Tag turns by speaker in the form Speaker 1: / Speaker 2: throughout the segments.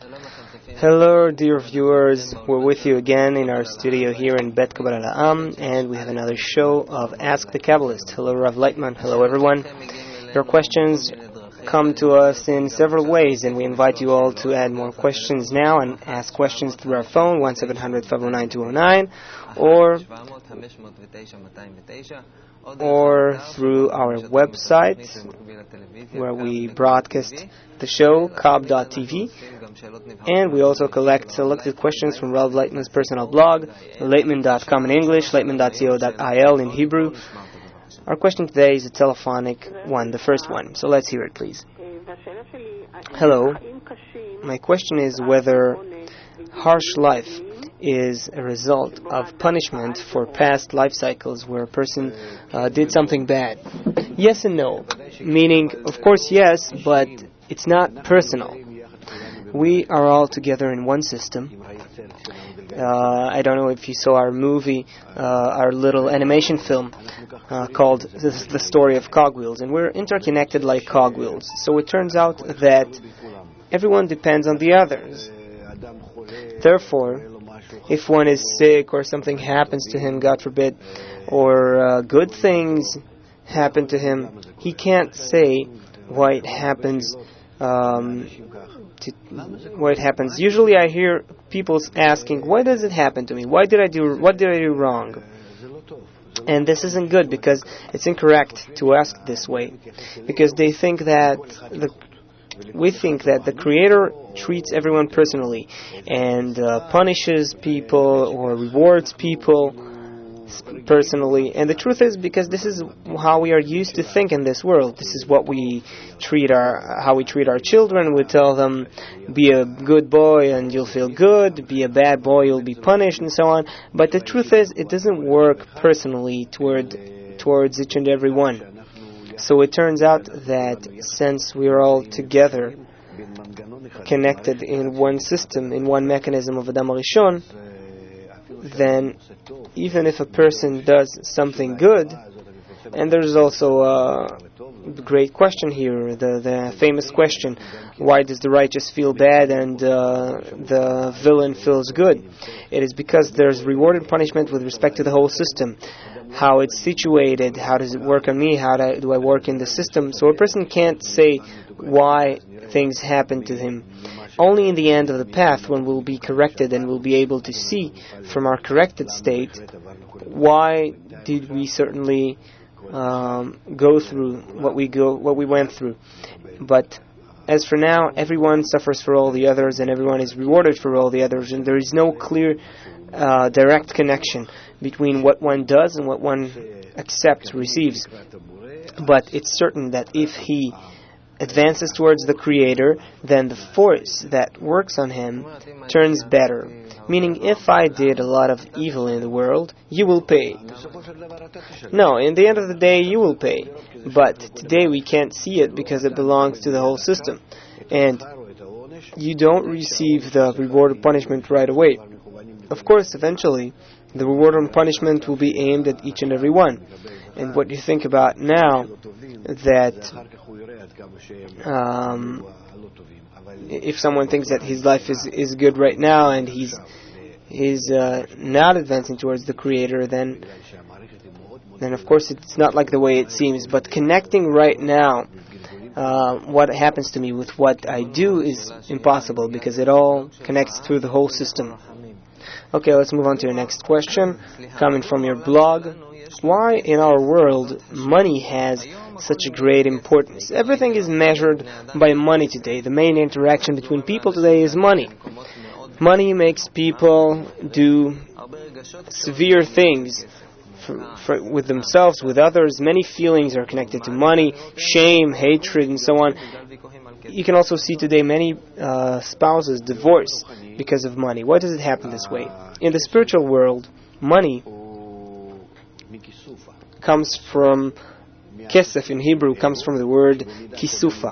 Speaker 1: Hello, dear viewers. We're with you again in our studio here in Bet Kabbalah La'am, and we have another show of Ask the Kabbalist. Hello, Rav Leitman. Hello, everyone. Your questions come to us in several ways, and we invite you all to add more questions now and ask questions through our phone, 1-700-509-209, or through our website, where we broadcast the show, cobb.tv, and we also collect selected questions from Rav Leitman's personal blog, leitman.com in English, leitman.co.il in Hebrew. Our question today is a telephonic one, the first one, so let's hear it, please. Hello. My question is whether harsh life is a result of punishment for past life cycles where a person did something bad. Yes and no. Meaning, of course, yes, but it's not personal. We are all together in one system. I don't know if you saw our movie, our little animation film called The Story of Cogwheels, and we're interconnected like cogwheels. So it turns out that everyone depends on the others. Therefore, if one is sick or something happens to him, God forbid, or good things happen to him, he can't say why it happens. Why it happens. Usually, I hear people asking, "Why does it happen to me? What did I do wrong?" And this isn't good because it's incorrect to ask this way, because they think that we think that the Creator treats everyone personally and punishes people or rewards people personally. And the truth is, because this is how we are used to think in this world. This is what we how we treat our children. We tell them, be a good boy and you'll feel good, be a bad boy, you'll be punished, and so on. But the truth is, it doesn't work personally towards each and every one. So it turns out that since we are all together, connected in one system, in one mechanism of Adam HaRishon, then even if a person does something good, and there's also a great question here, the famous question, why does the righteous feel bad and the villain feels good? It is because there's reward and punishment with respect to the whole system. How it's situated, how does it work on me, how do I work in the system? So a person can't say why things happen to him. Only in the end of the path, when we'll be corrected and we'll be able to see from our corrected state why did we certainly go through what we went through. But as for now, everyone suffers for all the others and everyone is rewarded for all the others, and there is no clear direct connection between what one does and what one accepts, receives. But it's certain that if he advances towards the Creator, then the force that works on him turns better. Meaning, if I did a lot of evil in the world, you will pay. No, in the end of the day, you will pay. But today we can't see it because it belongs to the whole system. And you don't receive the reward or punishment right away. Of course, eventually, the reward and punishment will be aimed at each and every one. And what you think about now, that if someone thinks that his life is good right now and he's not advancing towards the Creator, then of course it's not like the way it seems. But connecting right now what happens to me with what I do is impossible, because it all connects through the whole system. Okay, let's move on to your next question, coming from your blog. Why in our world money has such a great importance? Everything is measured by money today. The main interaction between people today is money. Money makes people do severe things with themselves, with others. Many feelings are connected to money, shame, hatred, and so on. You can also see today many spouses divorce because of money. Why does it happen this way? In the spiritual world, money comes from kesef in Hebrew, comes from the word kisufa,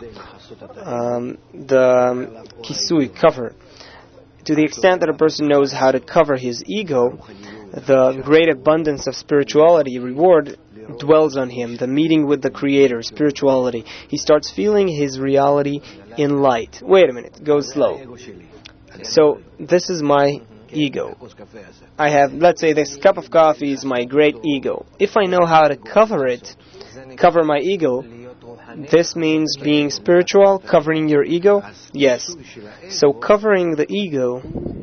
Speaker 1: the kisui, cover. To the extent that a person knows how to cover his ego, the great abundance of spirituality, reward, dwells on him, the meeting with the Creator, spirituality. He starts feeling his reality in light. Wait a minute, go slow. So, this is my ego. I have, let's say this cup of coffee is my great ego. If I know how to cover my ego, this means being spiritual, covering your ego? Yes. So covering the ego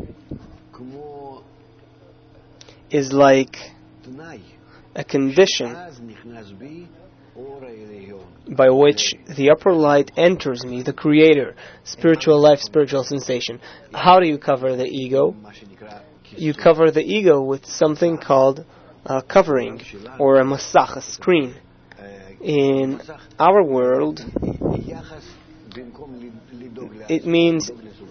Speaker 1: is like a condition by which the upper light enters me, the Creator, spiritual life, spiritual sensation. How do you cover the ego? You cover the ego with something called covering, or a masach, a screen. In our world, it means,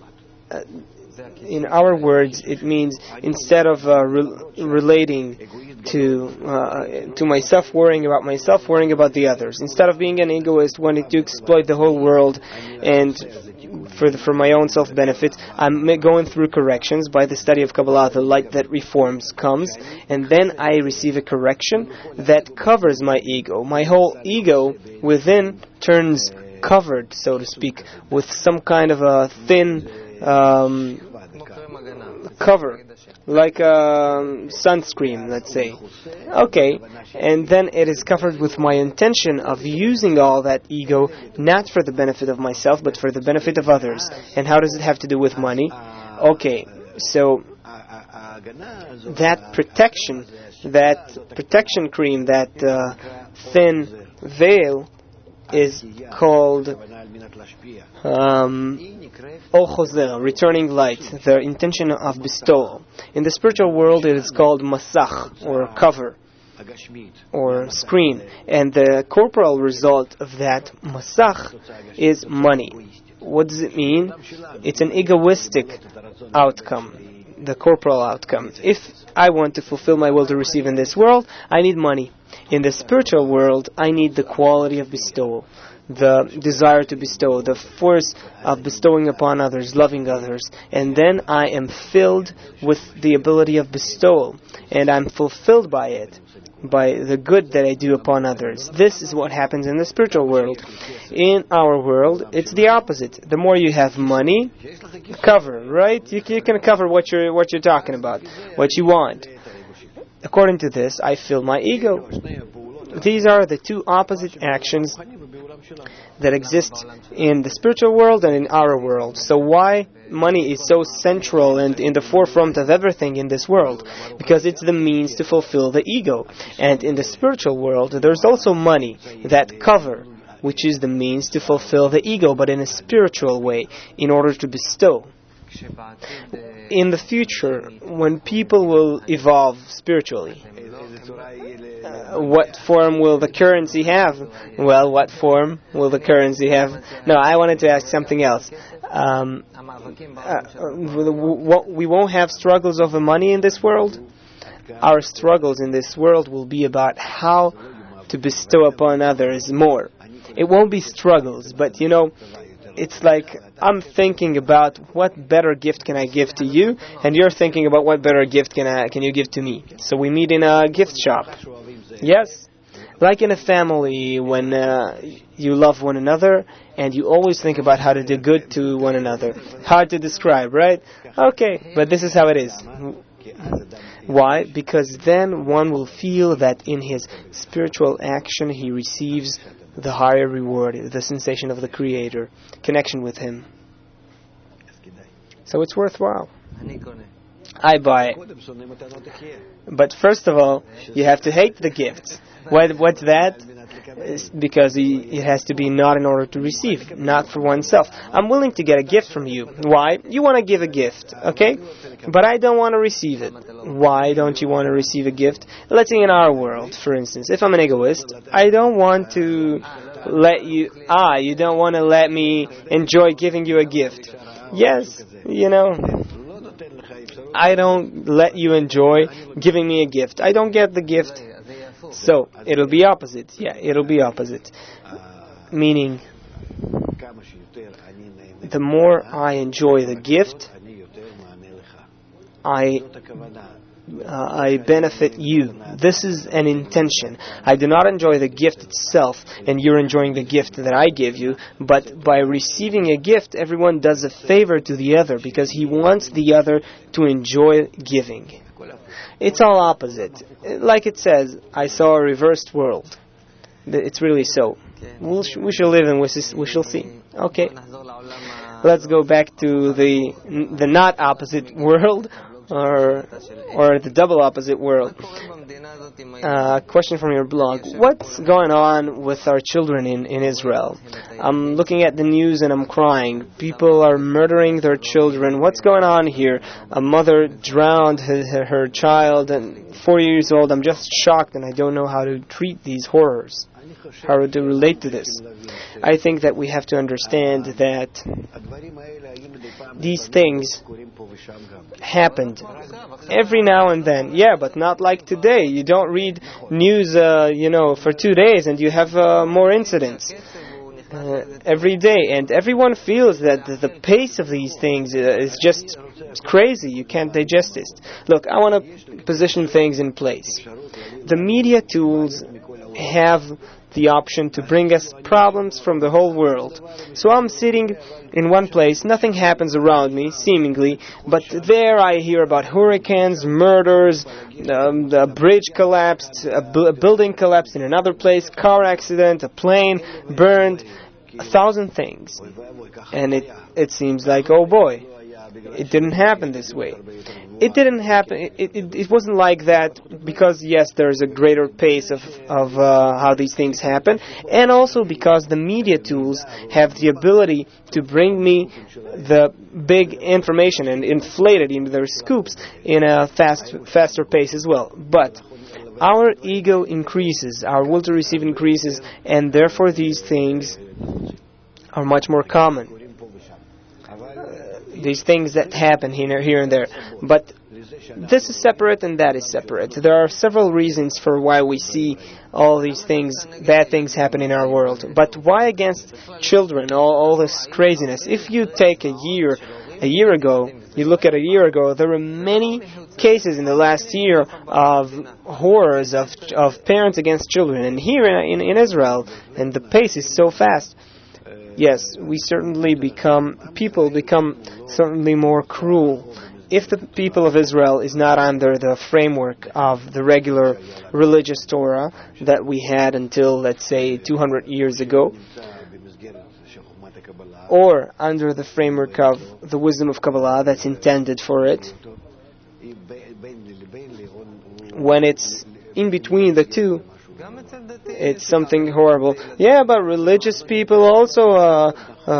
Speaker 1: in our words, it means instead of relating to myself, worrying about myself, worrying about the others. Instead of being an egoist, wanting to exploit the whole world and for my own self-benefit, I'm going through corrections by the study of Kabbalah. The light that reforms comes, and then I receive a correction that covers my ego. My whole ego within turns covered, so to speak, with some kind of a thin cover, like a sunscreen, let's say. Okay, and then it is covered with my intention of using all that ego, not for the benefit of myself, but for the benefit of others. And how does it have to do with money? Okay, so that protection cream, that thin veil, is called returning light, the intention of bestowal. In the spiritual world, it is called masach, or cover, or screen. And the corporal result of that masach is money. What does it mean? It's an egoistic outcome, the corporal outcome. If I want to fulfill my will to receive in this world, I need money. In the spiritual world, I need the quality of bestowal, the desire to bestow, the force of bestowing upon others, loving others. And then I am filled with the ability of bestowal, and I'm fulfilled by it, by the good that I do upon others. This is what happens in the spiritual world. In our world, it's the opposite. The more you have money, cover, right? You can cover what you're talking about, what you want. According to this, I fill my ego. These are the two opposite actions that exist in the spiritual world and in our world. So why money is so central and in the forefront of everything in this world? Because it's the means to fulfill the ego. And in the spiritual world, there's also money, that cover, which is the means to fulfill the ego, but in a spiritual way, in order to bestow. In the future, when people will evolve spiritually, what form will the currency have? Well, what form will the currency have? No, I wanted to ask something else. We won't have struggles over money in this world. Our struggles in this world will be about how to bestow upon others more. It won't be struggles, but it's like I'm thinking about what better gift can I give to you, and you're thinking about what better gift can you give to me. So we meet in a gift shop. Yes, like in a family when you love one another and you always think about how to do good to one another. Hard to describe, right? Okay, but this is how it is. Why? Because then one will feel that in his spiritual action he receives the higher reward, the sensation of the Creator, connection with Him. So it's worthwhile. I buy it. But first of all, you have to hate the gifts. What's that? It's because it has to be not in order to receive, not for oneself. I'm willing to get a gift from you. Why? You want to give a gift, okay? But I don't want to receive it. Why don't you want to receive a gift? Let's say in our world, for instance, if I'm an egoist, I don't want to you don't want to let me enjoy giving you a gift. Yes, I don't let you enjoy giving me a gift. I don't get the gift. So, it'll be opposite. Yeah, it'll be opposite. Meaning, the more I enjoy the gift, I I benefit you. This is an intention. I do not enjoy the gift itself, and you're enjoying the gift that I give you, but by receiving a gift, everyone does a favor to the other because he wants the other to enjoy giving. It's all opposite. Like it says, I saw a reversed world. It's really so. We shall live and we shall see. Okay. Let's go back to the not opposite world, or the double opposite world. Question from your blog. What's going on with our children in Israel? I'm looking at the news and I'm crying. People are murdering their children. What's going on here? A mother drowned her child, and 4 years old. I'm just shocked and I don't know how to treat these horrors. How to relate to this. I think that we have to understand that these things happened every now and then. Yeah, but not like today. You don't read news, for 2 days and you have more incidents every day. And everyone feels that the pace of these things is just crazy. You can't digest it. Look, I want to position things in place. The media tools have the option to bring us problems from the whole world. So I'm sitting in one place, nothing happens around me, seemingly, but there I hear about hurricanes, murders, a bridge collapsed, a building collapsed in another place, car accident, a plane burned, 1,000 things. And it seems like, oh boy, it didn't happen this way. It didn't happen. It wasn't like that because, yes, there's a greater pace of how these things happen, and also because the media tools have the ability to bring me the big information and inflate it into their scoops in a faster pace as well. But our ego increases, our will to receive increases, and therefore these things are much more common. These things that happen here and there. But this is separate and that is separate. There are several reasons for why we see all these things, bad things happen in our world. But why against children, all this craziness? If you take a year ago, you look at a year ago, there were many cases in the last year of horrors of parents against children. And here in Israel, and the pace is so fast, yes, people become certainly more cruel. If the people of Israel is not under the framework of the regular religious Torah that we had until, let's say, 200 years ago, or under the framework of the wisdom of Kabbalah that's intended for it, when it's in between the two, it's something horrible. Yeah, but religious people also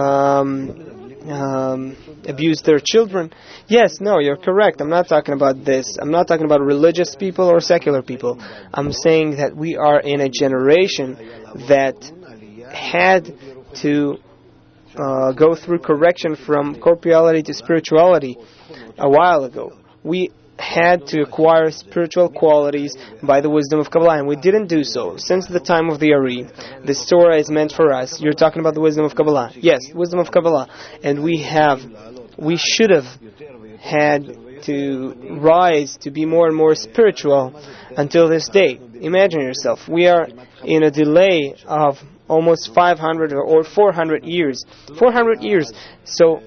Speaker 1: abuse their children. Yes, no, you're correct. I'm not talking about this. I'm not talking about religious people or secular people. I'm saying that we are in a generation that had to go through correction from corporeality to spirituality a while ago. We had to acquire spiritual qualities by the wisdom of Kabbalah, and we didn't do so. Since the time of the Ari, this Torah is meant for us. You're talking about the wisdom of Kabbalah. Yes, wisdom of Kabbalah. And we should have had to rise to be more and more spiritual until this day. Imagine yourself, we are in a delay of almost 500 or 400 years. 400 years. So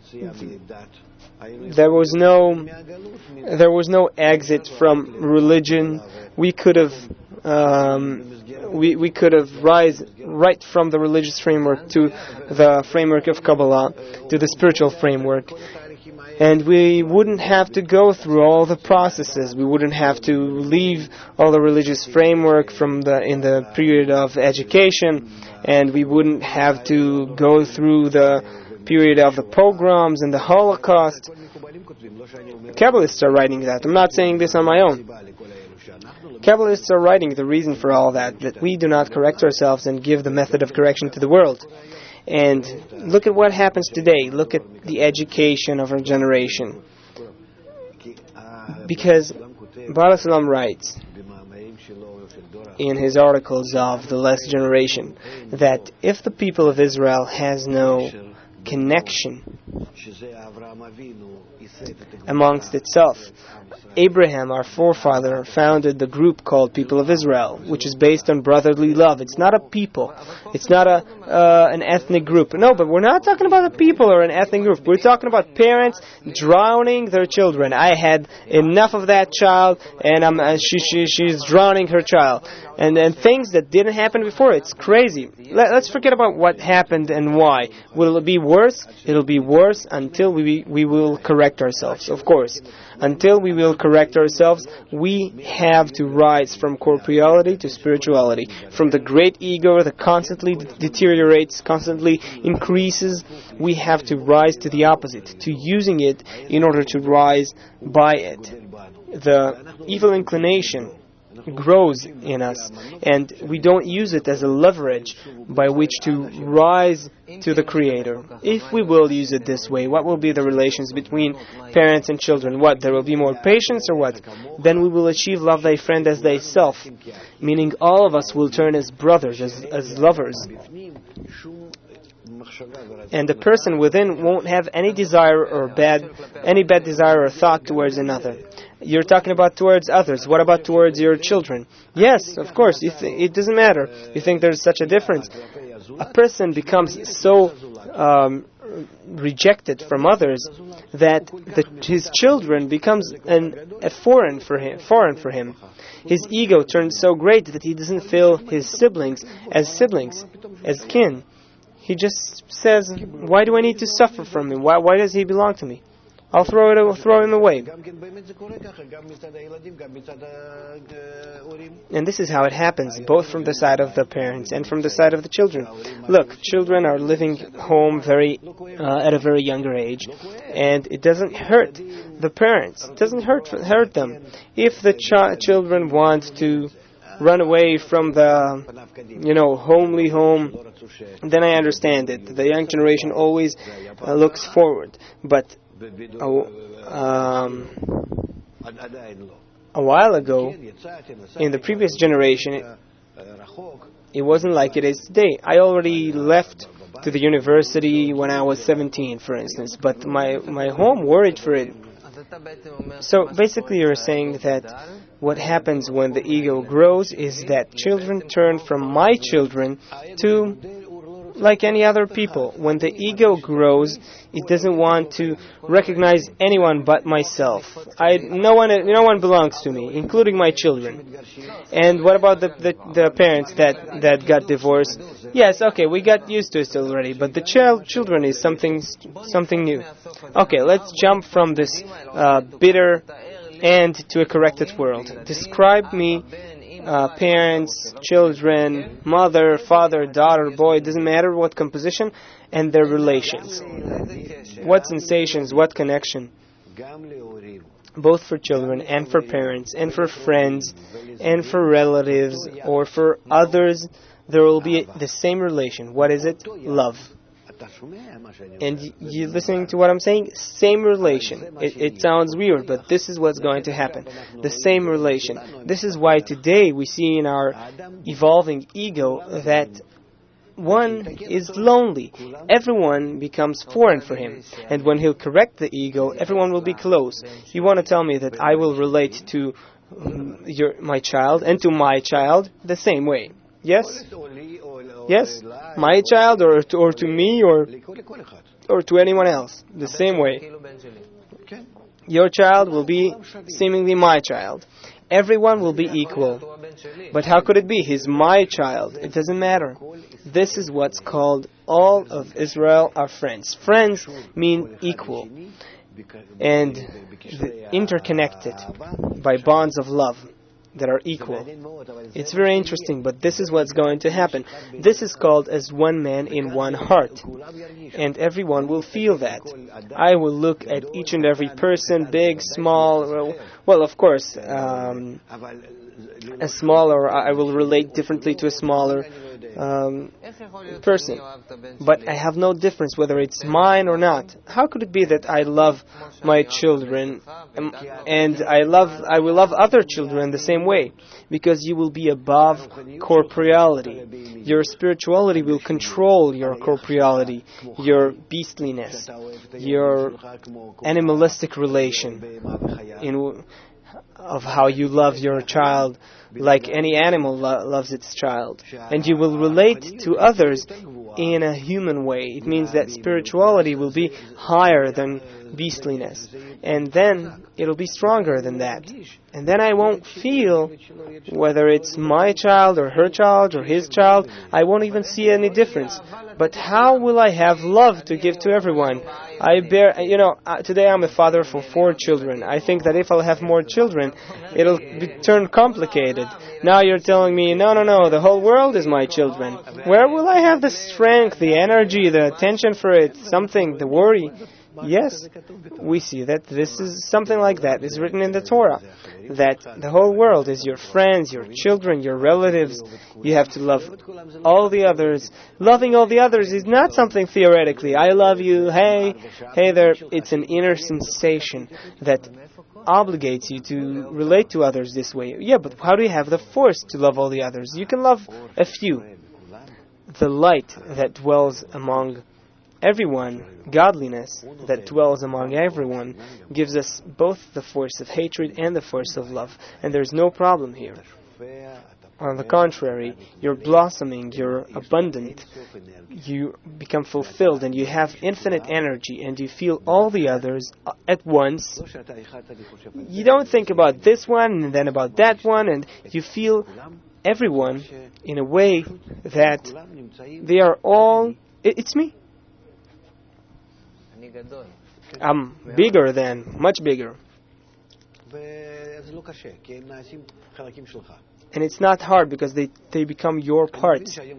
Speaker 1: there was no exit from religion. We could have rise right from the religious framework to the framework of Kabbalah, to the spiritual framework, and we wouldn't have to go through all the processes. We wouldn't have to leave all the religious framework in the period of education, and we wouldn't have to go through the period of the pogroms and the Holocaust. Kabbalists are writing that. I'm not saying this on my own. Kabbalists are writing the reason for all that we do not correct ourselves and give the method of correction to the world. And look at what happens today. Look at the education of our generation. Because Baal HaSulam writes in his articles of the last generation that if the people of Israel has no connection amongst itself. Abraham, our forefather, founded the group called People of Israel, which is based on brotherly love. It's not a people. It's not an ethnic group. No, but we're not talking about a people or an ethnic group. We're talking about parents drowning their children. I had enough of that child, and she's drowning her child. And things that didn't happen before. It's crazy. Let's forget about what happened and why. Will it be worse? It'll be worse until we will correct ourselves, of course. Until we will correct ourselves, we have to rise from corporeality to spirituality. From the great ego that constantly deteriorates, constantly increases, we have to rise to the opposite, to using it in order to rise by it. The evil inclination grows in us, and we don't use it as a leverage by which to rise to the Creator. If we will use it this way, what will be the relations between parents and children? What? There will be more patience, or what? Then we will achieve love thy friend as thyself, meaning all of us will turn as brothers, as lovers. And the person within won't have any desire or bad desire or thought towards another. You're talking about towards others. What about towards your children? Yes, of course. It doesn't matter. You think there's such a difference. A person becomes so rejected from others that his children becomes foreign for him. His ego turns so great that he doesn't feel his siblings, as kin. He just says, why do I need to suffer from him? Why does he belong to me? I'll throw him away. And this is how it happens, both from the side of the parents and from the side of the children. Look, children are living home at a very younger age, and it doesn't hurt the parents. It doesn't hurt them. If the children want to run away from the, homely home, then I understand it. The young generation always looks forward. But a while ago, in the previous generation, it wasn't like it is today. I already left to the university when I was 17, for instance, but my home worried for it. So basically you're saying that what happens when the ego grows is that children turn from my children to like any other people. When the ego grows, it doesn't want to recognize anyone but myself. No one belongs to me, including my children. And what about the parents that got divorced? Yes, okay, we got used to it already, but the children is something new. Okay, let's jump from this bitter end to a corrected world. Describe me parents, children, mother, father, daughter, boy, it doesn't matter what composition, and their relations. What sensations, what connection. Both for children and for parents and for friends and for relatives or for others, there will be the same relation. What is it? Love. And you listening to what I'm saying? Same relation. It sounds weird, but this is what's going to happen. The same relation. This is why today we see in our evolving ego that one is lonely. Everyone becomes foreign for him. And when he'll correct the ego, everyone will be close. You want to tell me that I will relate to my child and to my child the same way. Yes? Yes? My child or to me or to anyone else. The same way. Your child will be seemingly my child. Everyone will be equal. But how could it be? He's my child. It doesn't matter. This is what's called all of Israel are friends. Friends mean equal and interconnected by bonds of love that are equal. It's very interesting, but this is what's going to happen. This is called as one man in one heart. And everyone will feel that. I will look at each and every person, big, small, well, of course, a smaller, I will relate differently to a smaller, person, but I have no difference whether it's mine or not. How could it be that I love my children and I will love other children the same way? Because you will be above corporeality. Your spirituality will control your corporeality, your beastliness, your animalistic relation of how you love your child like any animal loves its child. And you will relate to others in a human way. It means that spirituality will be higher than beastliness. And then it'll be stronger than that. And then I won't feel whether it's my child or her child or his child. I won't even see any difference. But how will I have love to give to everyone? Today I'm a father for 4 children. I think that if I'll have more children, it'll turn complicated. Now you're telling me, no, the whole world is my children. Where will I have the strength, the energy, the attention for it, the worry? Yes, we see that this is something like that is written in the Torah, that the whole world is your friends, your children, your relatives. You have to love all the others. Loving all the others is not something theoretically. I love you, hey there. It's an inner sensation that obligates you to relate to others this way. Yeah, but how do you have the force to love all the others? You can love a few. The light that dwells among everyone, godliness that dwells among everyone, gives us both the force of hatred and the force of love. And there's no problem here. On the contrary, you're blossoming, you're abundant, you become fulfilled, and you have infinite energy, and you feel all the others at once. You don't think about this one, and then about that one, and you feel everyone in a way that they are all... It's me. I'm bigger than, much bigger. And it's not hard because they become your parts. I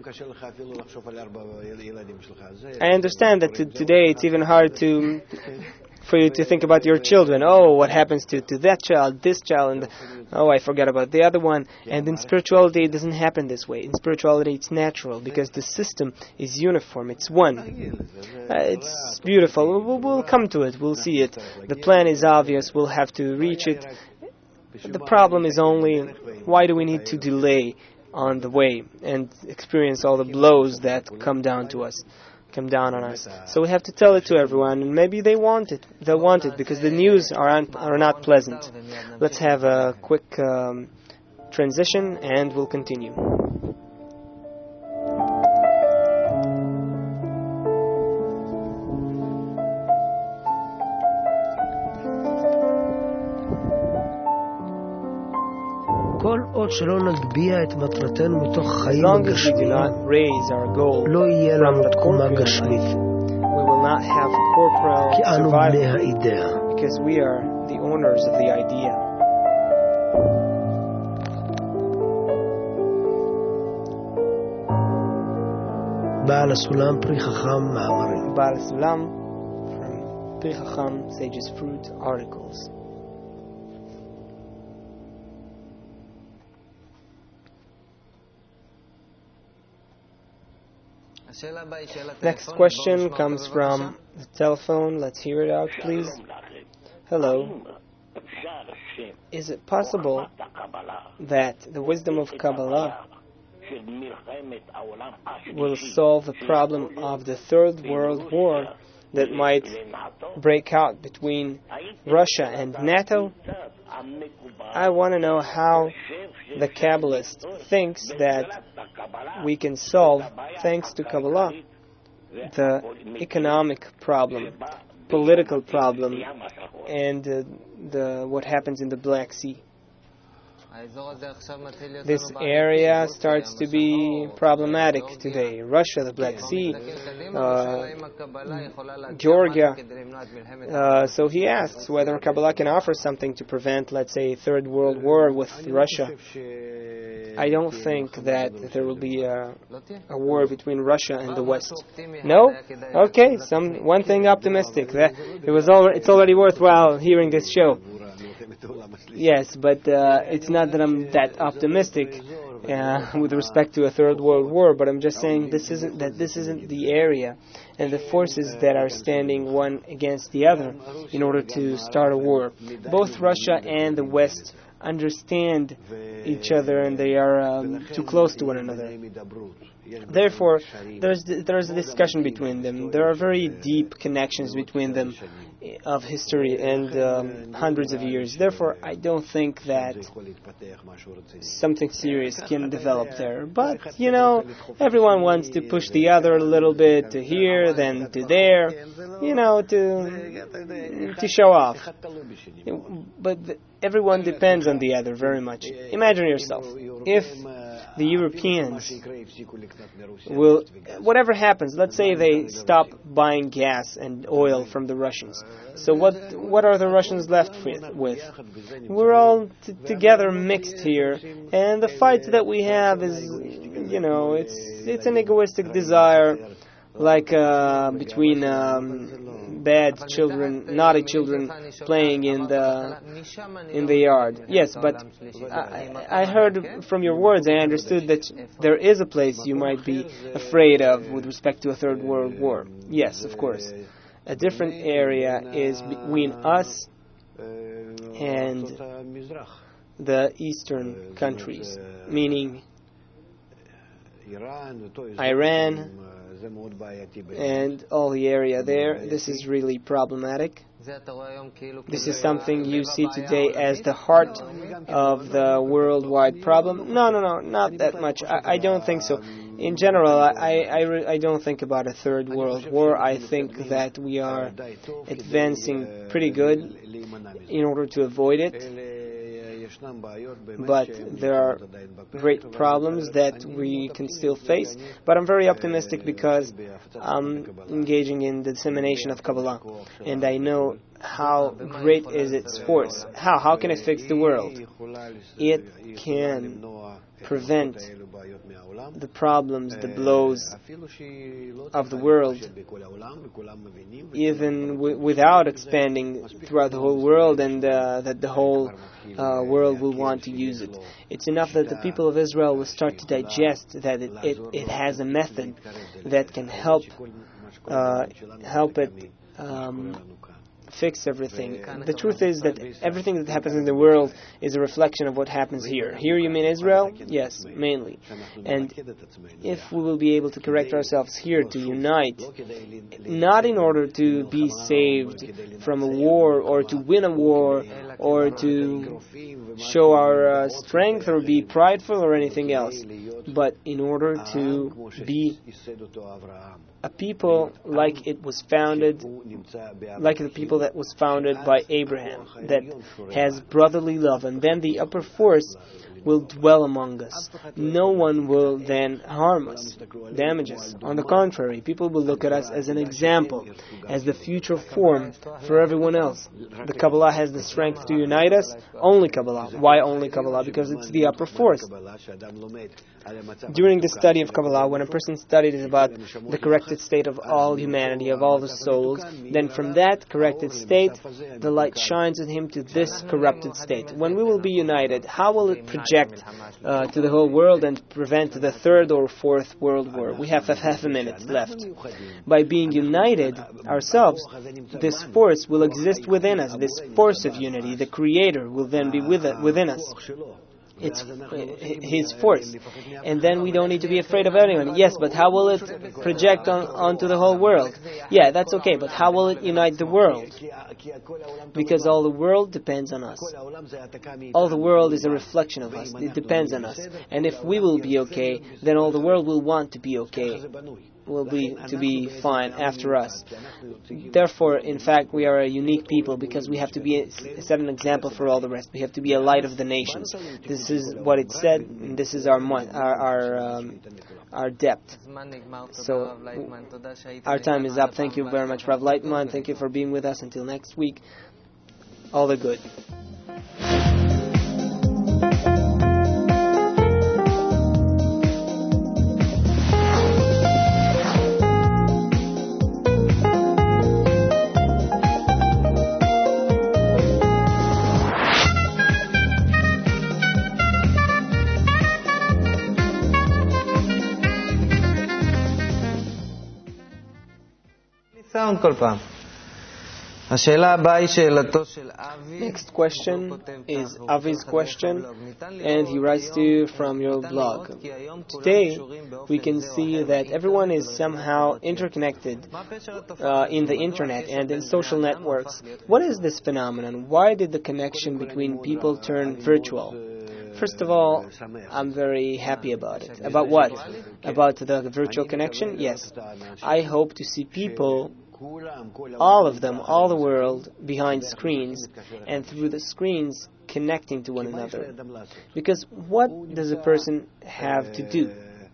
Speaker 1: understand that today it's even hard for you to think about your children. Oh, what happens to that child, this child, and oh, I forgot about the other one. And in spirituality, it doesn't happen this way. In spirituality, it's natural because the system is uniform. It's one. It's beautiful. We'll come to it. We'll see it. The plan is obvious. We'll have to reach it. The problem is only, why do we need to delay on the way and experience all the blows that come down on us? So we have to tell it to everyone, and maybe they want it. They'll want it because the news are not pleasant. Let's have a quick transition, and we'll continue.
Speaker 2: As
Speaker 1: long as we do not raise our goal from the corporeal life, we will not have corporeal survival because we are the owners of the idea.
Speaker 2: Baal Sulam Pri Chacham
Speaker 1: from Pri Chacham, Sage's Fruit, articles. Next question comes from the telephone. Let's hear it out, please. Hello. Is it possible that the wisdom of Kabbalah will solve the problem of the Third World War that might break out between Russia and NATO? I want to know how the Kabbalist thinks that we can solve, thanks to Kabbalah, the economic problem, political problem, and what happens in the Black Sea. This area starts to be problematic today. Russia, the Black Sea, Georgia. So he asks whether Kabbalah can offer something to prevent, let's say, a Third World War with Russia. I don't think that there will be a war between Russia and the West. No? Okay, one thing optimistic. It's already worthwhile hearing this show. Yes, but it's not that I'm that optimistic. with respect to a third world war, but I'm just saying this isn't the area and the forces that are standing one against the other in order to start a war. Both Russia and the West understand each other, and they are too close to one another. Therefore, there's a discussion between them. There are very deep connections between them of history and hundreds of years. Therefore, I don't think that something serious can develop there. But, everyone wants to push the other a little bit to here, then to there, to show off. But everyone depends on the other very much. Imagine yourself, if the Europeans will, whatever happens, let's say they stop buying gas and oil from the Russians. So what are the Russians left with? We're all together mixed here, and the fight that we have is, it's an egoistic desire, like between bad children, naughty children playing in the yard. Yes, but I heard from your words, I understood that there is a place you might be afraid of with respect to a third world war. Yes, of course. A different area is between us and the eastern countries, meaning Iran and all the area there. This is really problematic. This is something you see today as the heart of the worldwide problem. No, not that much. I don't think so. In general, I don't think about a third world war. I think that we are advancing pretty good in order to avoid it. But there are great problems that we can still face. But I'm very optimistic because I'm engaging in the dissemination of Kabbalah. And I know how great is its force. How can it fix the world? It can prevent the problems, the blows of the world, even without expanding throughout the whole world, and that the whole world will want to use it. It's enough that the people of Israel will start to digest that it has a method that can help it fix everything. The truth is that everything that happens in the world is a reflection of what happens here. Here you mean Israel? Yes, mainly. And if we will be able to correct ourselves here, to unite, not in order to be saved from a war or to win a war or to show our strength or be prideful or anything else, but in order to be a people like it was founded, like the people that was founded by Abraham, that has brotherly love, and then the upper force will dwell among us. No one will then harm us, damage us. On the contrary, people will look at us as an example, as the future form for everyone else. The Kabbalah has the strength to unite us. Only Kabbalah. Why only Kabbalah? Because it's the upper force. During the study of Kabbalah, when a person studied about the corrected state of all humanity, of all the souls, then from that corrected state, the light shines on him to this corrupted state. When we will be united, how will it project to the whole world and prevent the third or fourth world war? We have half a minute left. By being united ourselves, this force will exist within us. This force of unity, the Creator, will then be within us. It's His force. And then we don't need to be afraid of anyone. Yes, but how will it project onto the whole world? Yeah, that's okay, but how will it unite the world? Because all the world depends on us. All the world is a reflection of us. It depends on us. And if we will be okay, then all the world will want to be okay. Will be to be fine after us. Therefore, in fact, we are a unique people because we have to set an example for all the rest. We have to be a light of the nations. This is what it said, and this is our depth. So, our time is up. Thank you very much, Rav Leitman. Thank you for being with us. Until next week, all the good.
Speaker 3: נכון כל פעם. השאלה הבאה היא שאלתו של אבי.
Speaker 1: Next question is Avi's question, and he writes to you from your blog. Today, we can see that everyone is somehow interconnected in the internet and in social networks. What is this phenomenon? Why did the connection between people turn virtual? First of all, I'm very happy about it. About what? About the virtual connection? Yes. I hope to see people, all of them, all the world, behind screens, and through the screens connecting to one another. Because what does a person have to do?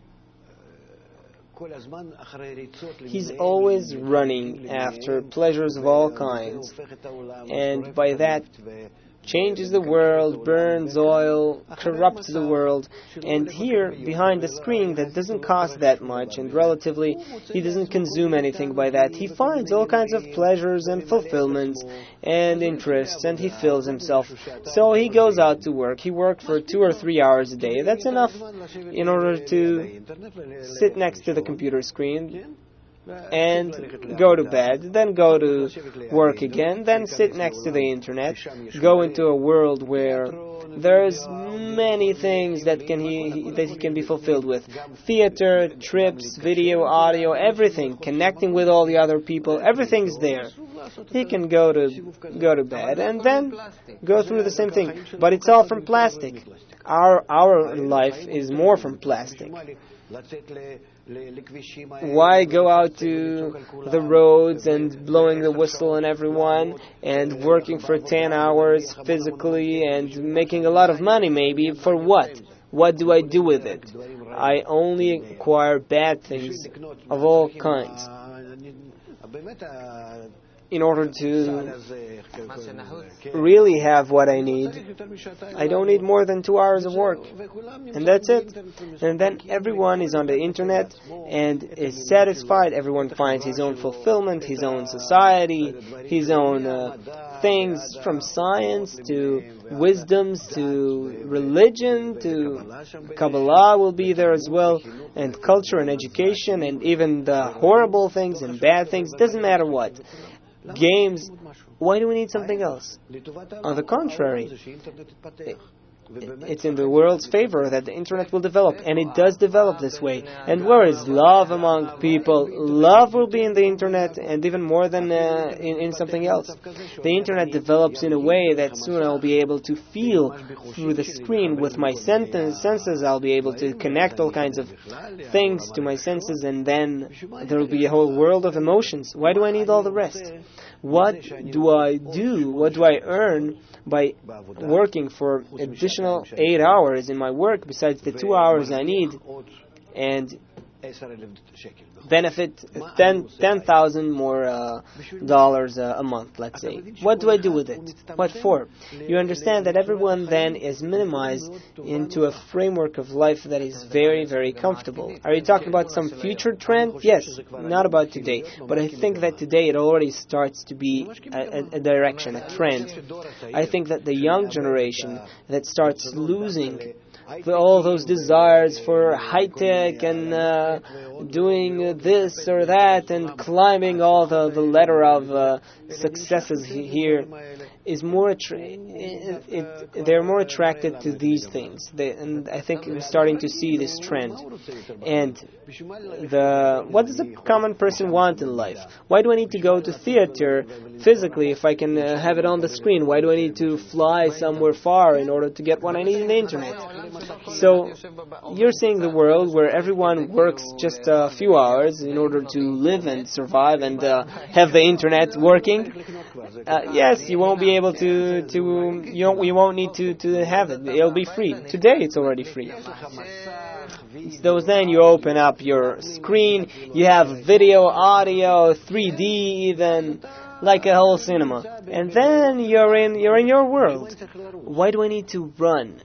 Speaker 1: He's always running after pleasures of all kinds, and by that changes the world, burns oil, corrupts the world. And here, behind the screen, that doesn't cost that much, and relatively, he doesn't consume anything by that. He finds all kinds of pleasures and fulfillments and interests, and he fills himself. So he goes out to work. He works for 2 or 3 hours a day. That's enough in order to sit next to the computer screen and go to bed, then go to work again, then sit next to the internet, go into a world where there's many things that he can be fulfilled with. Theater, trips, video, audio, everything, connecting with all the other people, everything's there. He can go to bed and then go through the same thing. But it's all from plastic. Our life is more from plastic. Why go out to the roads and blowing the whistle on everyone and working for 10 hours physically and making a lot of money maybe? For what? What do I do with it? I only acquire bad things of all kinds in order to really have what I need. I don't need more than 2 hours of work, and that's it. And then everyone is on the internet and is satisfied. Everyone finds his own fulfillment, his own society, his own things, from science to wisdoms to religion to Kabbalah will be there as well, and culture and education, and even the horrible things and bad things. Doesn't matter what. Games. Why do we need something else? On the contrary, it's in the world's favor that the internet will develop, and it does develop this way. And where is love among people? Love will be in the internet, and even more than in something else. The internet develops in a way that soon I'll be able to feel through the screen with my senses. I'll be able to connect all kinds of things to my senses, and then there will be a whole world of emotions. Why do I need all the rest? What do I do? What do I earn by working for additional 8 hours in my work besides the 2 hours I need, and benefit $10,000 more dollars a month, let's say? What do I do with it? What for? You understand that everyone then is minimized into a framework of life that is very, very comfortable. Are you talking about some future trend? Yes, not about today. But I think that today it already starts to be a direction, a trend. I think that the young generation that starts losing all those desires for high-tech and doing this or that and climbing all the ladder of successes here is more they're more attracted to these things, and I think we're starting to see this trend. And what does a common person want in life? Why do I need to go to theater physically if I can have it on the screen? Why do I need to fly somewhere far in order to get what I need on the internet? So you're seeing the world where everyone works just a few hours in order to live and survive and have the internet working. Yes, you won't be able you won't need to have it. It'll be free. Today it's already free. So then you open up your screen, you have video, audio, 3D even, like a whole cinema. And then you're in your world. Why do I need to run?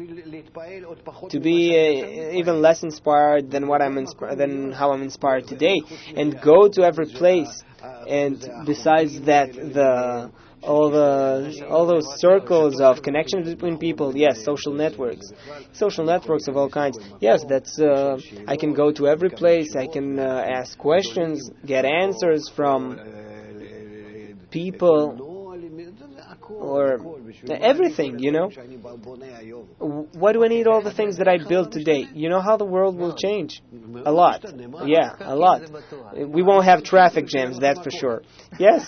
Speaker 1: To be even less inspired than how I'm inspired today, and go to every place. And besides that, the all those circles of connections between people. Yes, social networks of all kinds. Yes, that's I can go to every place. I can ask questions, get answers from people, or everything, Why do I need all the things that I built today? You know how the world will change? A lot. Yeah, a lot. We won't have traffic jams, that's for sure. Yes.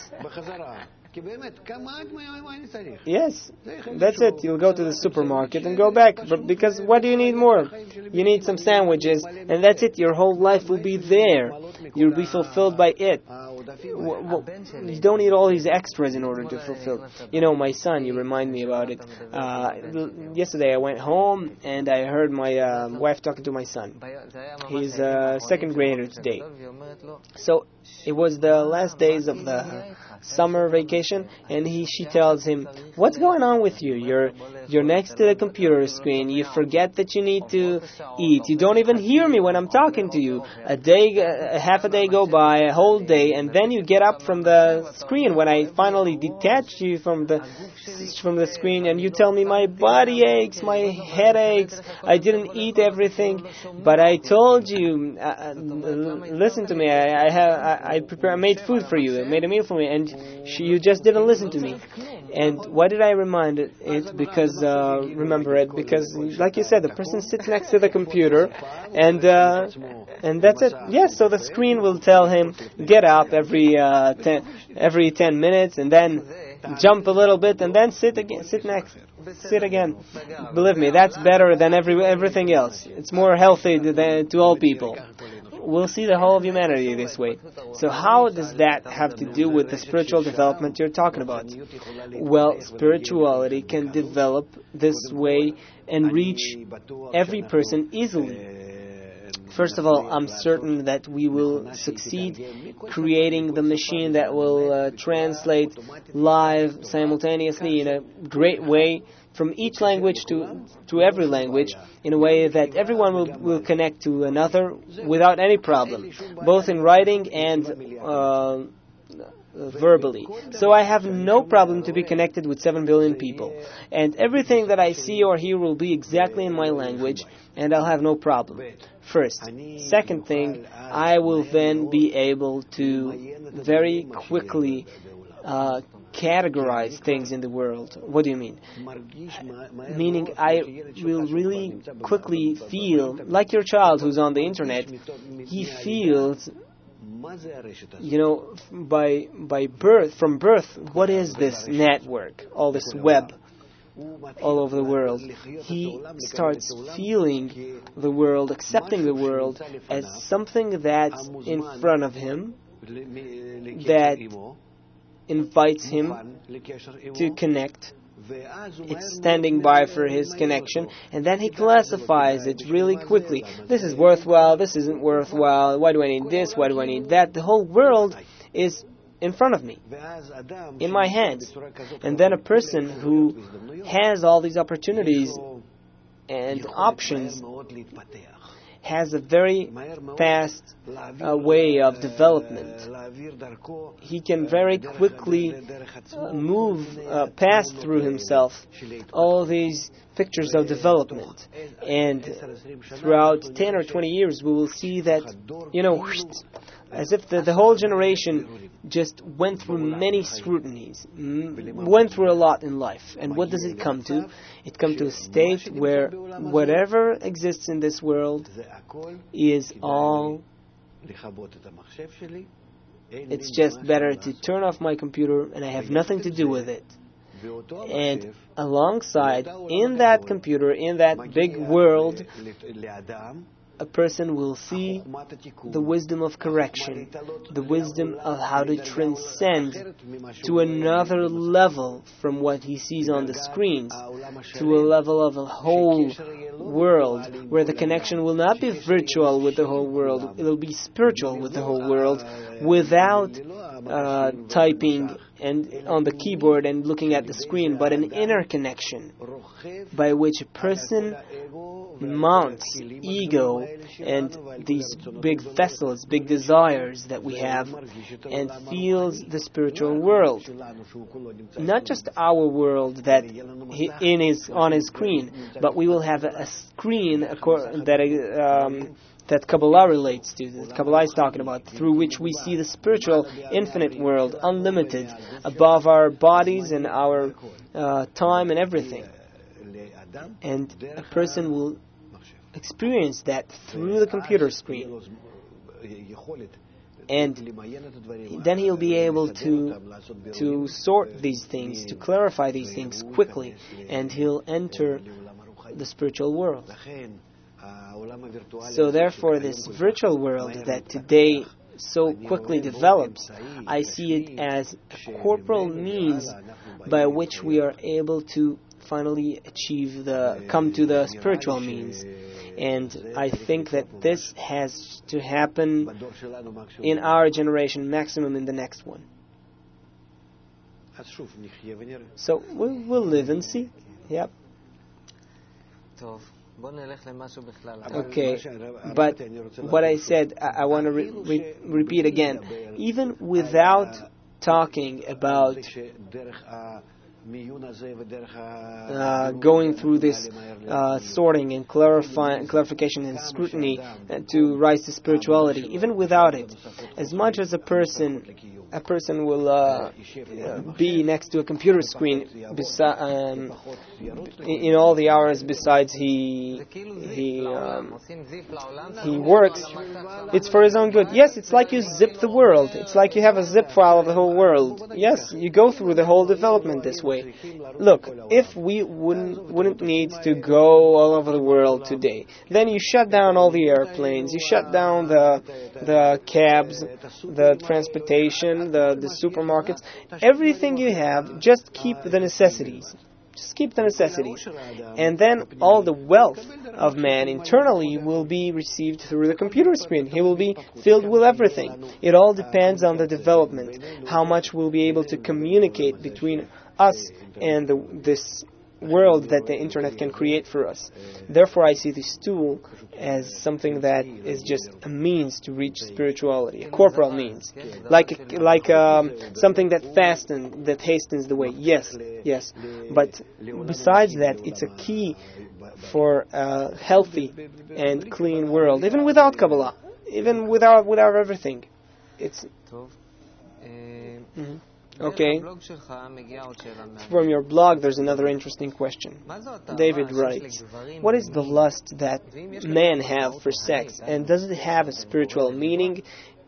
Speaker 1: Yes, that's it. You'll go to the supermarket and go back. But because what do you need more? You need some sandwiches, and that's it. Your whole life will be there. You'll be fulfilled by it. You don't need all these extras in order to fulfill. My son, you remind me about it. Yesterday I went home and I heard my wife talking to my son. He's a second grader today. So it was the last days of the summer vacation, and she tells him, "What's going on with you? You're next to the computer screen. You forget that you need to eat. You don't even hear me when I'm talking to you. Half a day go by, a whole day, and then you get up from the screen when I finally detach you from the screen, and you tell me my body aches, my head aches. I didn't eat everything, but I told you. Listen to me. I made food for you. I made a meal for me, and you just didn't listen to me." And why did I remind it? Remember it because, like you said, the person sits next to the computer, and that's it. Yes, so the screen will tell him get up every 10 minutes, and then jump a little bit, and then sit again. Believe me, that's better than everything else. It's more healthy to all people. We'll see the whole of humanity this way. So how does that have to do with the spiritual development you're talking about? Well, spirituality can develop this way and reach every person easily. First of all, I'm certain that we will succeed creating the machine that will translate live simultaneously in a great way from each language to every language, in a way that everyone will connect to another without any problem, both in writing and verbally. So I have no problem to be connected with 7 billion people. And everything that I see or hear will be exactly in my language, and I'll have no problem. First. Second thing, I will then be able to very quickly categorize things in the world. What do you mean? Meaning I will really quickly feel, like your child who's on the internet, he feels, from birth, what is this network, all this web all over the world? He starts feeling the world, accepting the world as something that's in front of him, that invites him to connect. It's standing by for his connection, and then he classifies it really quickly. This is worthwhile, this isn't worthwhile, why do I need this, why do I need that? The whole world is in front of me, in my hands. And then a person who has all these opportunities and options has a very fast way of development. He can very quickly pass through himself all these pictures of development. And throughout 10 or 20 years, we will see that, as if the whole generation just went through many scrutinies, went through a lot in life. And what does it come to? It comes to a state where whatever exists in this world is all. It's just better to turn off my computer and I have nothing to do with it. And alongside, in that computer, in that big world, a person will see the wisdom of correction, the wisdom of how to transcend to another level from what he sees on the screens, to a level of a whole world, where the connection will not be virtual with the whole world, it will be spiritual with the whole world, without typing and on the keyboard and looking at the screen, but an inner connection by which a person mounts ego and these big vessels, big desires that we have, and feels the spiritual world. Not just our world that is on his screen, but we will have a screen that Kabbalah relates to, that Kabbalah is talking about, through which we see the spiritual, infinite world, unlimited, above our bodies and our time and everything. And a person will experience that through the computer screen. And then he'll be able to sort these things, to clarify these things quickly, and he'll enter the spiritual world. So therefore, this virtual world that today so quickly develops, I see it as a corporal means by which we are able to finally come to the spiritual means. And I think that this has to happen in our generation, maximum in the next one. So we'll live and see. Yep. Okay, but what I said, I want to repeat again. Even without talking about going through this sorting and clarification and scrutiny to rise to spirituality, even without it, as much as a person will be next to a computer screen in all the hours besides he works, it's for his own good. Yes, it's like you zip the world. It's like you have a zip file of the whole world. Yes, you go through the whole development this way. Look, if we wouldn't need to go all over the world today, then you shut down all the airplanes, you shut down the cabs, the transportation, the supermarkets, everything you have, just keep the necessities. Just keep the necessities. And then all the wealth of man internally will be received through the computer screen. He will be filled with everything. It all depends on the development, how much we'll be able to communicate between us and this world that the internet can create for us. Therefore, I see this tool as something that is just a means to reach spirituality, a corporal means, like something that hastens the way. Yes. But besides that, it's a key for a healthy and clean world, even without Kabbalah, even without everything. It's. Mm-hmm. Okay. From your blog, there's another interesting question. David writes, what is the lust that men have for sex, and does it have a spiritual meaning?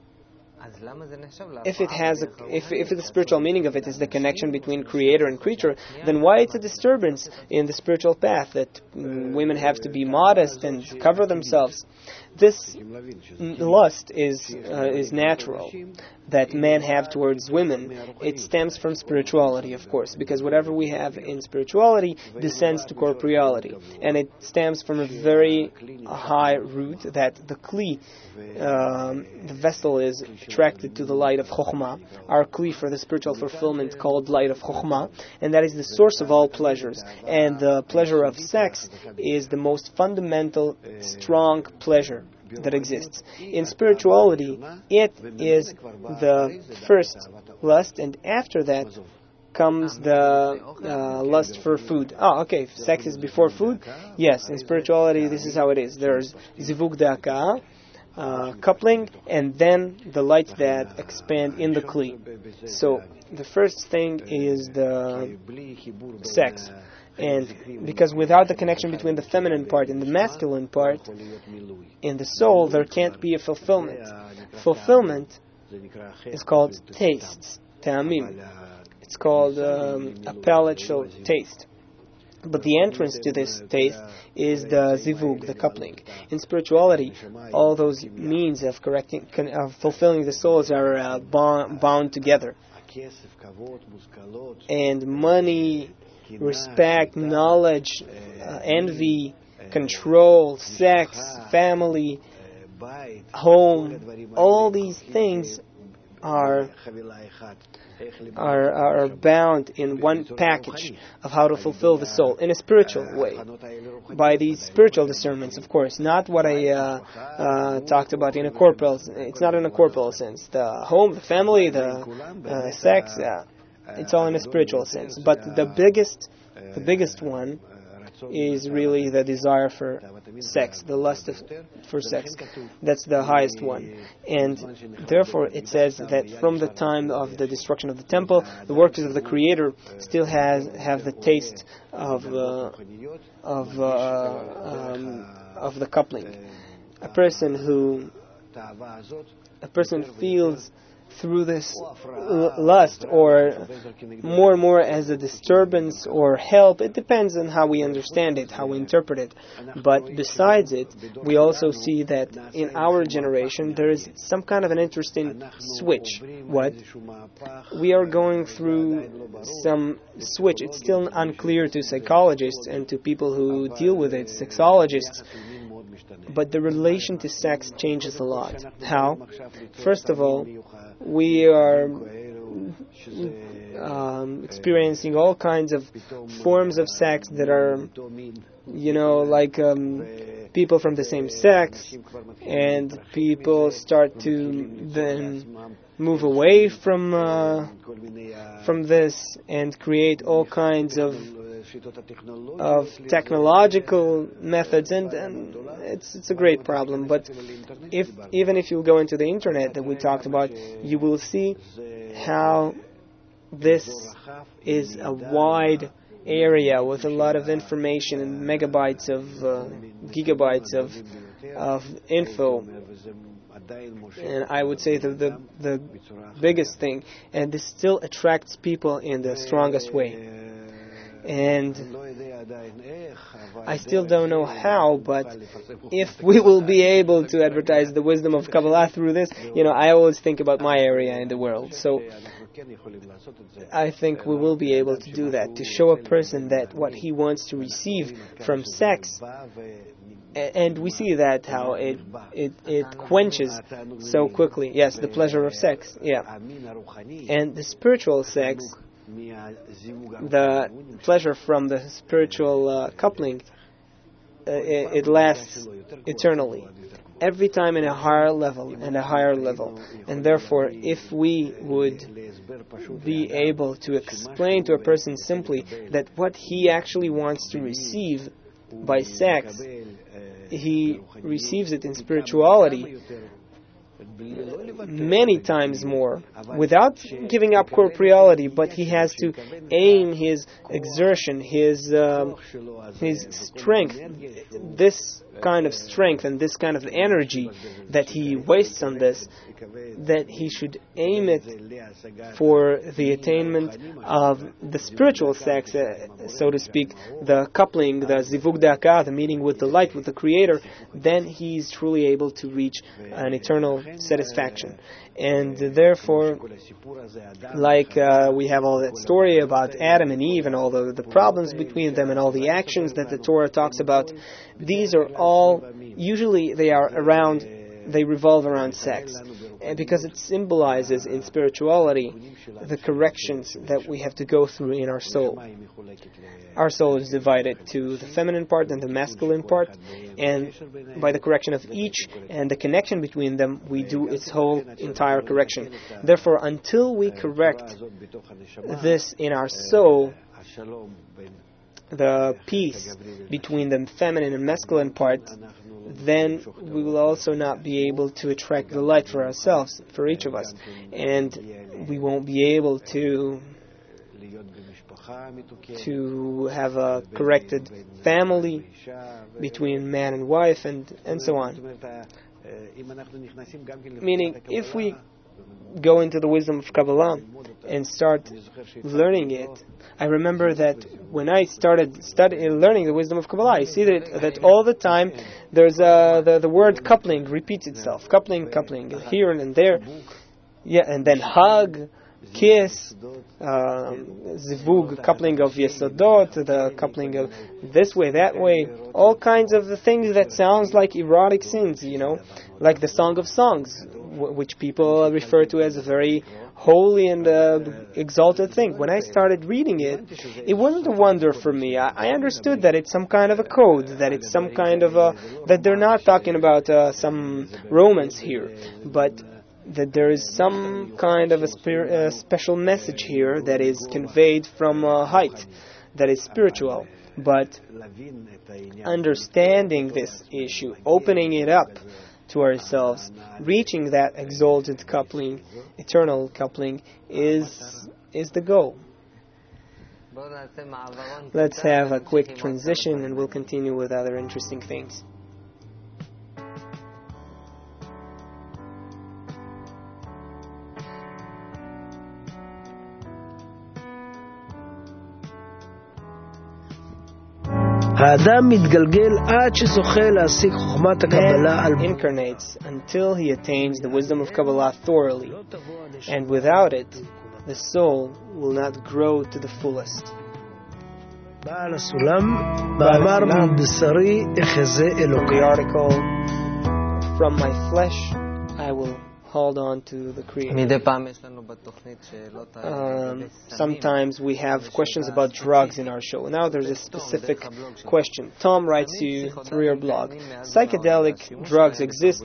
Speaker 1: If the spiritual meaning of it is the connection between creator and creature, then why it's a disturbance in the spiritual path that women have to be modest and cover themselves? This lust is natural that men have towards women. It stems from spirituality, of course, because whatever we have in spirituality descends to corporeality, and it stems from a very high root that the kli, the vessel, is attracted to the light of Chokhmah, our kli for the spiritual fulfillment called light of Chokhmah, and that is the source of all pleasures. And the pleasure of sex is the most fundamental, strong pleasure that exists. In spirituality, it is the first lust, and after that comes the lust for food. Okay, sex is before food? Yes, in spirituality this is how it is. There's zivug da'aka, coupling, and then the lights that expand in the kli. So the first thing is the sex. And because without the connection between the feminine part and the masculine part in the soul, there can't be a fulfillment. Fulfillment is called tastes, ta'amim. It's called a palatal taste. But the entrance to this taste is the zivug, the coupling. In spirituality, all those means of fulfilling the souls are bound together. And money, respect, knowledge, envy, control, sex, family, home, all these things are bound in one package of how to fulfill the soul in a spiritual way, by these spiritual discernments, of course, not what I talked about in a corporal. It's not in a corporal sense. The home, the family, the sex, it's all in a spiritual sense. But the biggest one is really the desire for sex, the lust for sex. That's the highest one. And therefore it says that from the time of the destruction of the temple, the workers of the Creator still have the taste of the coupling. A person feels through this lust, or more and more as a disturbance or help. It depends on how we understand it, how we interpret it. But besides it, we also see that in our generation there is some kind of an interesting switch. What? We are going through some switch. It's still unclear to psychologists and to people who deal with it, sexologists. But the relation to sex changes a lot. How? First of all, we are experiencing all kinds of forms of sex that are, like people from the same sex, and people start to then move away from this and create all kinds of technological methods, and it's a great problem. But even if you go into the internet that we talked about, you will see how this is a wide area with a lot of information and megabytes of gigabytes of info. And I would say the biggest thing, and this still attracts people in the strongest way. And I still don't know how, but if we will be able to advertise the wisdom of Kabbalah through this, I always think about my area in the world. So I think we will be able to do that, to show a person that what he wants to receive from sex, and we see that how it quenches so quickly. Yes, the pleasure of sex. Yeah, and the spiritual sex, the pleasure from the spiritual coupling, it lasts eternally. Every time in a higher level and a higher level. And therefore, if we would be able to explain to a person simply that what he actually wants to receive by sex, he receives it in spirituality many times more, without giving up corporeality, but he has to aim his exertion, his strength, this kind of strength and this kind of energy that he wastes on this, that he should aim it for the attainment of the spiritual sex, so to speak, the coupling, the zivug da'aka, the meeting with the light, with the Creator. Then he's truly able to reach an eternal satisfaction. And therefore, like we have all that story about Adam and Eve and all the problems between them and all the actions that the Torah talks about, these are all, usually they revolve around sex. And because it symbolizes in spirituality the corrections that we have to go through in our soul. Our soul is divided to the feminine part and the masculine part, and by the correction of each and the connection between them, we do its whole entire correction. Therefore, until we correct this in our soul, the peace between the feminine and masculine part, then we will also not be able to attract the light for ourselves, for each of us. And we won't be able to have a corrected family between man and wife and so on. Meaning, if we go into the wisdom of Kabbalah and start learning it, I remember that when I started learning the wisdom of Kabbalah, I see that all the time there's the word coupling repeats itself. Coupling, here and there. Yeah, and then hug, kiss, zivug, coupling of yesodot, the coupling of this way, that way, all kinds of the things that sounds like erotic scenes, like the Song of Songs. which people refer to as a very holy and exalted thing. When I started reading it, it wasn't a wonder for me. I understood that it's some kind of a code, that it's some kind of that they're not talking about some romance here, but that there is some kind of a special message here that is conveyed from a height, that is spiritual. But understanding this issue, opening it up to ourselves, reaching that exalted coupling, eternal coupling, is the goal. Let's have a quick transition and we'll continue with other interesting things.
Speaker 2: האדם מתגלגל עד שזוכה להשיג חוכמת הקבלה על...
Speaker 1: Man incarnates until he attains the wisdom of Kabbalah thoroughly, and without it, the soul will not grow to the fullest.
Speaker 2: בעל הסולם, מאמר מבשרי אחזה אלוקי.
Speaker 1: The article, from my flesh I will hold on to the Creator. Sometimes we have questions about drugs in our show. Now there's a specific question. Tom writes to you through your blog. Psychedelic drugs exist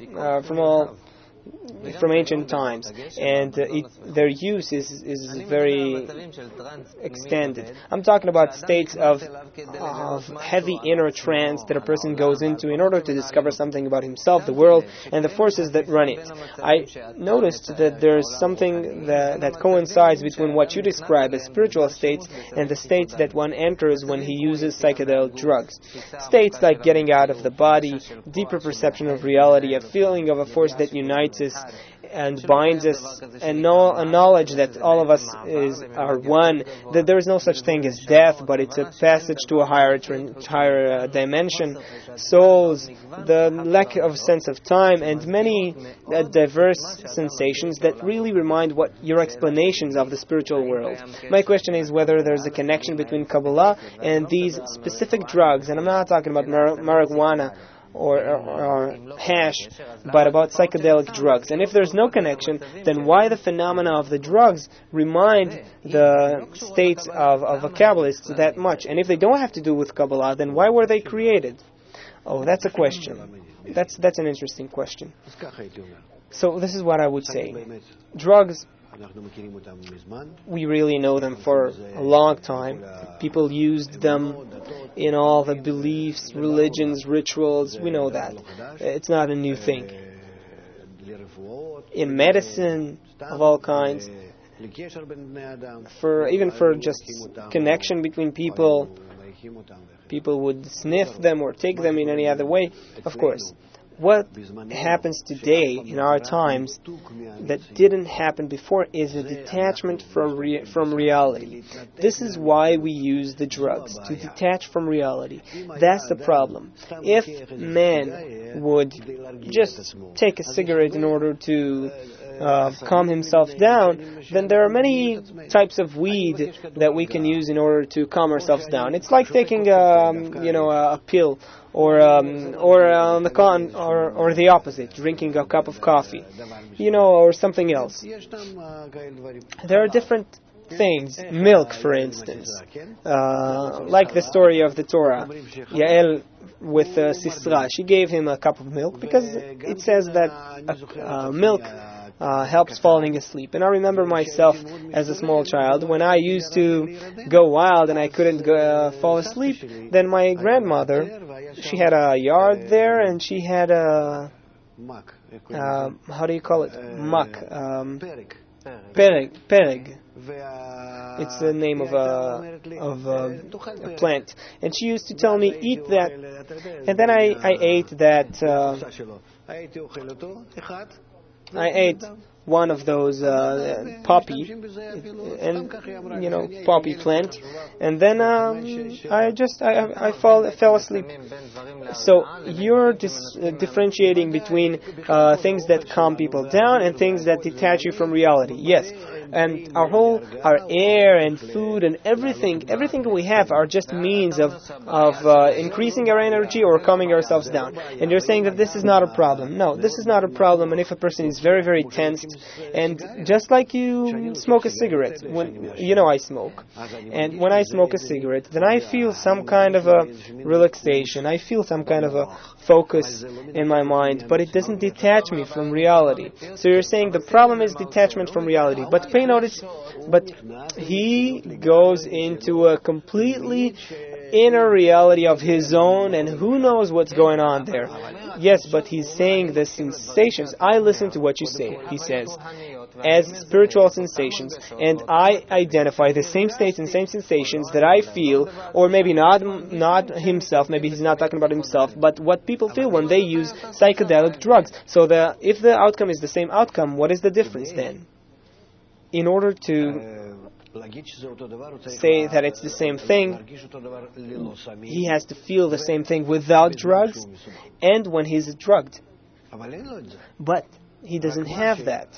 Speaker 1: from ancient times, and their use is very extended. I'm talking about states of heavy inner trance that a person goes into in order to discover something about himself, the world, and the forces that run it. I noticed that there's something that coincides between what you describe as spiritual states and the states that one enters when he uses psychedelic drugs. States like getting out of the body, deeper perception of reality, a feeling of a force that unites us and binds us, and a knowledge that all of us are one, that there is no such thing as death, but it's a passage to a higher dimension, souls, the lack of sense of time, and many diverse sensations that really remind what your explanations of the spiritual world. My question is whether there's a connection between Kabbalah and these specific drugs, and I'm not talking about marijuana or hash, but about psychedelic drugs. And if there's no connection, then why the phenomena of the drugs remind the states of a Kabbalist that much? And if they don't have to do with Kabbalah, then why were they created? Oh, that's a question. That's an interesting question. So this is what I would say. Drugs, we really know them for a long time. People used them in all the beliefs, religions, rituals. We know that. It's not a new thing. In medicine of all kinds, even for just connection between people, people would sniff them or take them in any other way, of course. What happens today in our times that didn't happen before is a detachment from reality. This is why we use the drugs, to detach from reality. That's the problem. If man would just take a cigarette in order to calm himself down, then there are many types of weed that we can use in order to calm ourselves down. It's like taking a pill, or the opposite, drinking a cup of coffee, or something else. There are different things. Milk, for instance, like the story of the Torah. Yael with Sisra, she gave him a cup of milk because it says that milk helps falling asleep. And I remember myself as a small child, when I used to go wild and I couldn't fall asleep, then my grandmother, she had a yard there, and she had a how do you call it? Muck. Pereg. It's the name of a plant. And she used to tell me, eat that. And then I ate that. I ate one of those poppy plant, and then I fell asleep. So you're differentiating between things that calm people down and things that detach you from reality. Yes, and our air and food and everything we have are just means of increasing our energy or calming ourselves down. And you're saying that this is not a problem. No, this is not a problem. And if a person is very, very tensed, and just like you smoke a cigarette, when I smoke, and when I smoke a cigarette, then I feel some kind of a relaxation. I feel some kind of a focus in my mind, but it doesn't detach me from reality. So you're saying the problem is detachment from reality. But pay notice, but he goes into a completely inner reality of his own, and who knows what's going on there. Yes, but he's saying the sensations. I listen to what you say, he says, as spiritual sensations, and I identify the same states and same sensations that I feel, or maybe not himself, maybe he's not talking about himself, but what people feel when they use psychedelic drugs. So if the outcome is the same outcome, what is the difference then? In order to say that it's the same thing, he has to feel the same thing without drugs and when he's drugged. But he doesn't have that.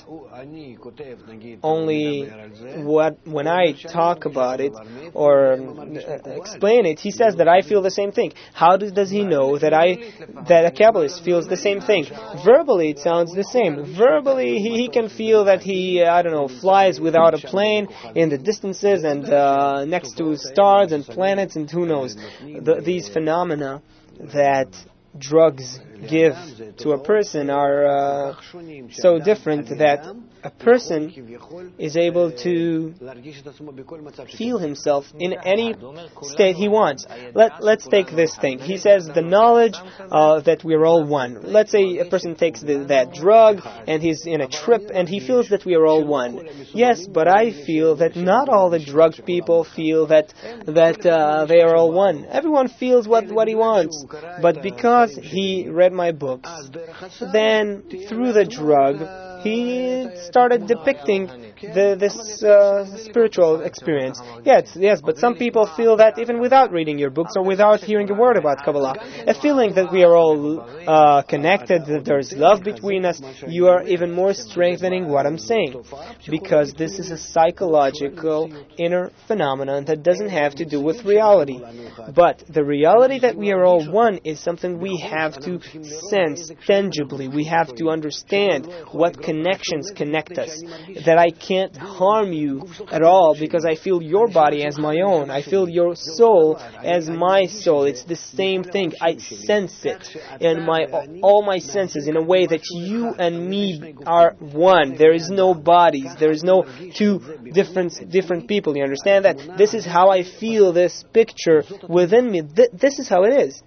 Speaker 1: Only when I talk about it or explain it, he says that I feel the same thing. How does he know that a Kabbalist feels the same thing? Verbally, it sounds the same. Verbally, he can feel that he, flies without a plane in the distances and next to stars and planets and who knows. These phenomena that drugs give to a person are so different that a person is able to feel himself in any state he wants. Let's take this thing. He says the knowledge that we're all one. Let's say a person takes that drug and he's in a trip and he feels that we are all one. Yes, but I feel that not all the drug people feel that they are all one. Everyone feels what he wants. But because he read my books, then through the drug, he started depicting this spiritual experience. Yes, but some people feel that even without reading your books or without hearing a word about Kabbalah. A feeling that we are all connected, that there is love between us, you are even more strengthening what I'm saying. Because this is a psychological inner phenomenon that doesn't have to do with reality. But the reality that we are all one is something we have to sense tangibly. We have to understand what connections connect us. That I can't harm you at all because I feel your body as my own. I feel your soul as my soul. It's the same thing. I sense it in all my senses in a way that you and me are one. There is no bodies. There is no two different people. You understand that? This is how I feel this picture within me. This is how it is.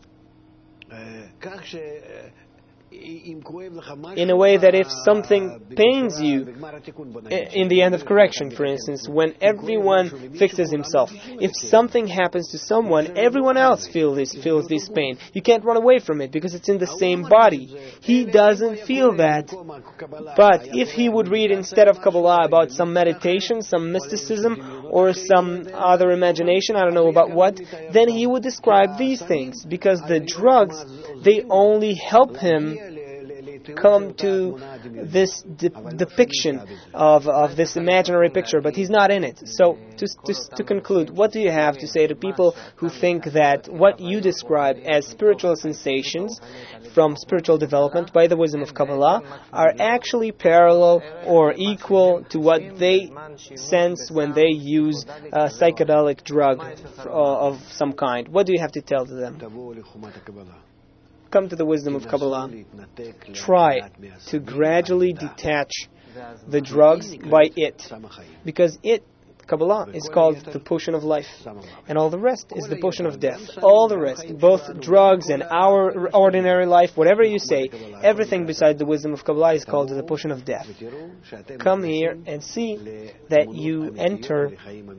Speaker 1: In a way that if something pains you, in the end of correction, for instance, when everyone fixes himself, if something happens to someone, everyone else feels this pain. You can't run away from it because it's in the same body. He doesn't feel that. But if he would read instead of Kabbalah about some meditation, some mysticism, or some other imagination, I don't know about what, then he would describe these things because the drugs, they only help him come to this depiction of this imaginary picture, but he's not in it. So, to conclude, what do you have to say to people who think that what you describe as spiritual sensations from spiritual development by the wisdom of Kabbalah are actually parallel or equal to what they sense when they use a psychedelic drug of some kind? What do you have to tell to them? Come to the wisdom of Kabbalah. Try to gradually detach the drugs by it. Because Kabbalah is called the potion of life. And all the rest is the potion of death. All the rest, both drugs and our ordinary life, whatever you say, everything beside the wisdom of Kabbalah is called the potion of death. Come here and see that you enter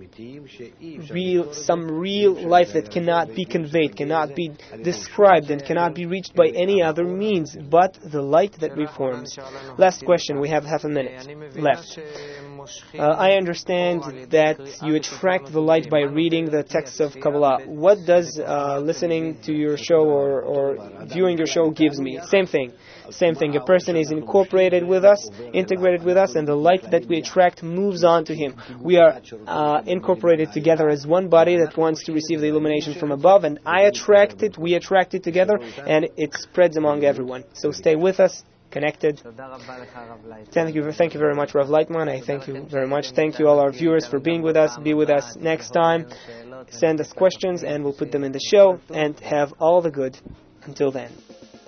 Speaker 1: some real life that cannot be conveyed, cannot be described, and cannot be reached by any other means but the light that reforms. Last question, we have half a minute left. I understand that you attract the light by reading the texts of Kabbalah. What does listening to your show or viewing your show gives me? Same thing. Same thing. A person is integrated with us, and the light that we attract moves on to him. We are incorporated together as one body that wants to receive the illumination from above, and I attract it, we attract it together, and it spreads among everyone. So stay with us, connected. Thank you very much, Rav Lightman. I thank you very much. Thank you all our viewers for being with us. Be with us next time. Send us questions, and we'll put them in the show, and have all the good. Until then.